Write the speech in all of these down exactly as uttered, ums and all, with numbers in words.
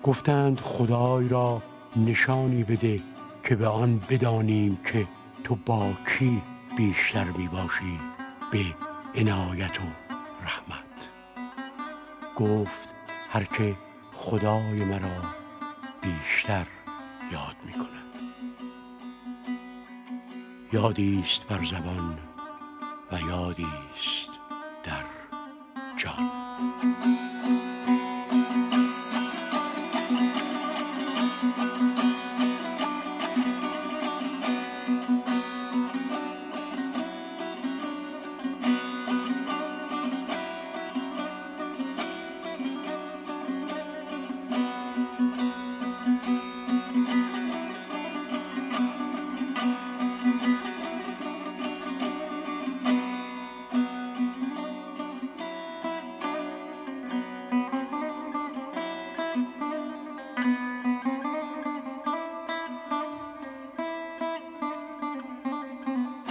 گفتند خدای را نشانی بده که به آن بدانیم که تو با کی بیشتر می باشی به عنایت و رحمت. گفت هر که خدای مرا بیشتر یاد می کند. یادیست بر زبان و یادیست در جان.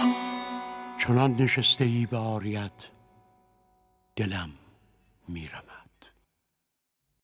چنان نشسته ای به عاریت دلم میرمد.